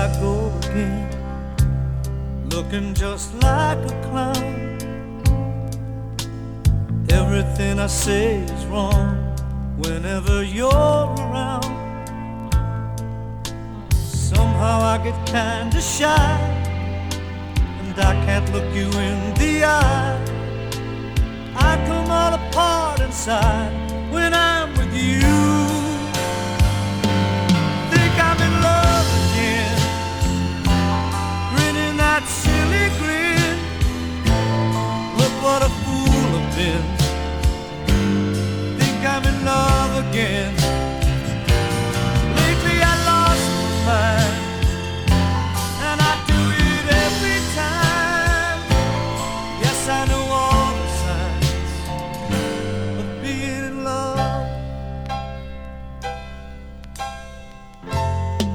I go again, looking just like a clown. Everything I say is wrong whenever you're around. Somehow I get kinda shy, and I can't look you in the eye. I come all apart inside